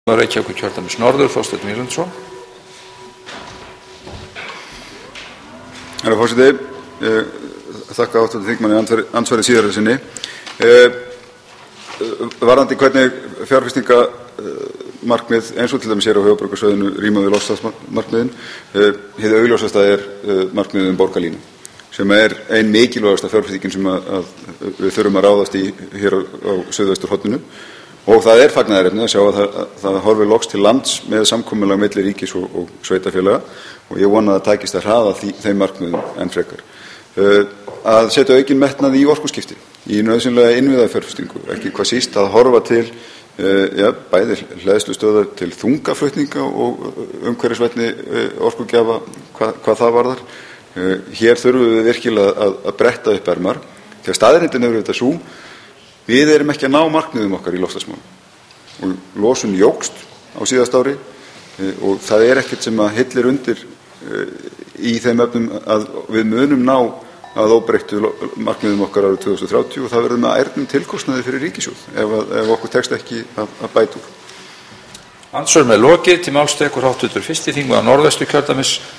Reykjavíkurkjördæmis norður, Þorsteinn Víglundsson. Herra forseti, þakka hv. þingmanni andsvarið síðara sinni. Varðandi hvernig fjárfestingamarkmið eins og til dæmis á höfuðborgarsvæðinu ríma við loftslagsmarkmiðin, hið augljósasta markmiðið borgarlínu, sem ein mikilvægasta fjárfestingin sem við þurfum að ráðast í hér á suðvesturhorninu. Og það fagnaðarefni að sjá að það horfir loks til lands með samkomulag milli ríkis og sveitarfélaga, og ég vona að það tækist að hraða þeim markmiðum enn frekar. Að setja aukinn metnað í orkuskipti, í nauðsynlega innviðafjárfestingu, ekki hvað síst að horfa til bæði hleðslustöðvar til þungaflutninga og umhverfisvænni orkugjafa hvað það varðar. Hér þurfum við virkilega að bretta upp ermar, því að staðreyndin þetta sú: við erum ekki að ná markmiðum okkar í loftslagsmálum og losun jókst á síðasta ári, og það ekkert sem að hillir undir í þeim efnum að við munum ná að óbreyttu markmiðum okkar árið 2030, og það verður með ærnum tilkostnaði fyrir ríkissjóð ef okkur tekst ekki að bæta úr. Andsvör með lokið. Til máls tekur hv. 1. þingmaður Norðvesturkjördæmis,